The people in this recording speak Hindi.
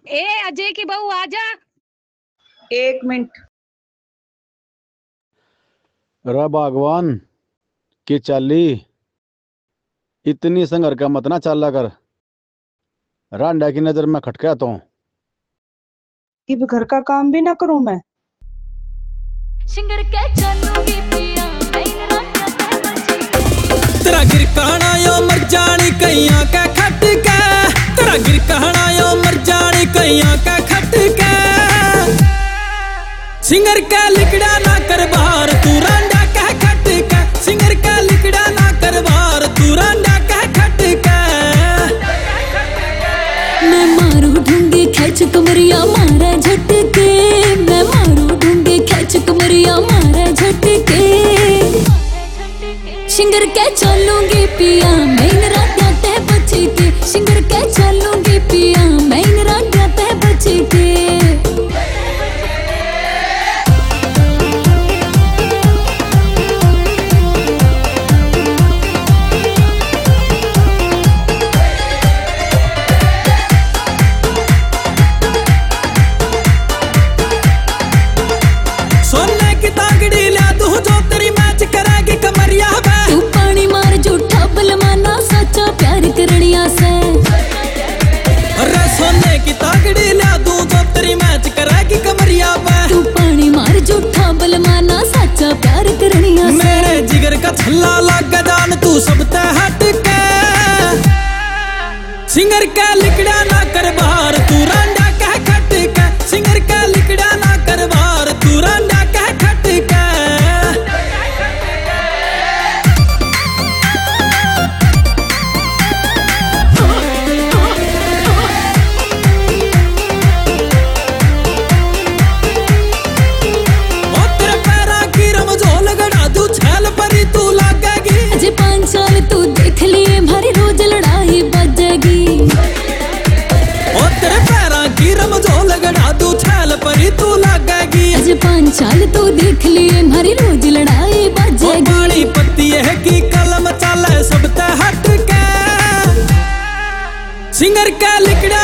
ए अजय की बहू आजा। एक मिनट। रा भगवान की चाली इतनी संगर का मत ना चाला कर। रांडा की नजर में खटका तो कि घर का काम भी ना करूं मैं। सिंगर के चलूंगी पिया तेरा गिर कहना यो मर जानी कैया का खट के। तेरा गिर कहना यो मर जानी कैया का खट के। सिंगर का लिकड़ा ना कर बाहर तू रांडा कह खट के। सिंगर का लिकड़ा ना कर बाहर तू रांडा कह खट के। मैं मारू ढूंढी खेच कमरिया मारा झटके। मैं मारू ढूंढी खेच कमरिया मारा झटके। सिंगर के चलूंगी पिया मैं रात ते बची के। सिंगर के चलूंगी पिया मैं रात ते बची के। सोने की तागड़ी ला तू जो तेरी मैच करेगी कमरिया पे। तू पानी मार झूठा बलमाना सच्चा प्यार करनिया से। अरे सोने की तागड़ी ला तू जो तेरी मैच करेगी कमरिया पे। तू पानी मार झूठा बलमाना सच्चा प्यार करनिया से। मेरे जिगर का छल्ला लग जान तू सब ते हट के। सिंगर का लिकड़ा ना कर बाहर तू रांडा कह खट के। सिंगर का लिकड़ा ना कर बाहर तू रांडा कह खट के। ओ तेरे पैरा की रमझोल गड़ा दूं छैल परी तू लागेगी। अजे 5 साल तू देख लिए हमारी रोज लड़ाई बजेगी। ओ तेरे पैरा की रमझोल गड़ा दूं छैल परी तू लागेगी। अजे 5 साल तू देख लिए हमारी रोज लड़ाई ओ बजेगी। पानी पत्ती है की कलम चाले सब ते हट के। सिंगर का लिकड़ा